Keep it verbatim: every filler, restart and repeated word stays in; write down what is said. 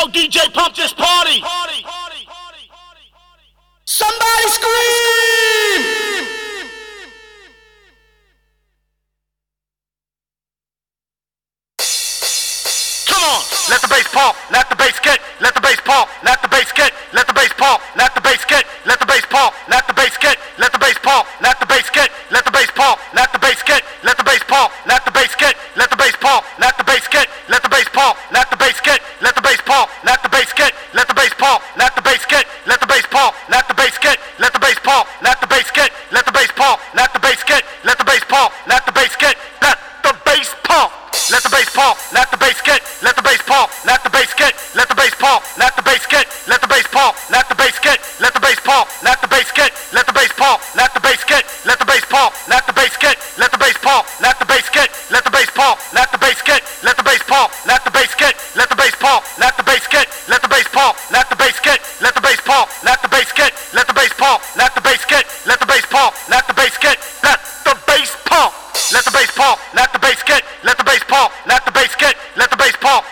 Yo, D J, pump this party. Somebody scream! Come on, let the bass pump, let the bass kick, let the bass pump, let the bass kick, let the bass pump, let the bass kick, let the bass pump, let the bass kick, let the bass pump, let the bass kick, let the bass pump, let the bass kick, let the bass pump, let the bass kick, let the bass pump, let the bass kick, let the bass pump, let the bass kick, let the bass pump, let the bass kick, let the bass pump, let the bass kick, let the bass pump, let the bass kick, let the bass pump, let the bass kick, let the bass pump, let the bass kick, let the bass pump, let the bass kick, let the bass pump, let the bass pump, let the bass kick, let the bass pump, let the bass kick, let the bass pump, let the bass kick, let the bass pump, let the bass kick, let the bass pump, let the bass kick, let the bass pump, let the bass kick, let the bass pump, let the bass kick, let the bass pump, let the bass kick, let the bass pump, let the bass kick, let the bass pump, let the bass kick, let the bass pump, let the bass kick, let the bass pump, let the bass kick, let the bass pump, let the bass kick, let the bass pump, let the bass kick, let the bass pump, let the bass kick, let the bass pump, let the bass pump, let the bass kick, let the bass pump, let the bass kick, let the bass pump,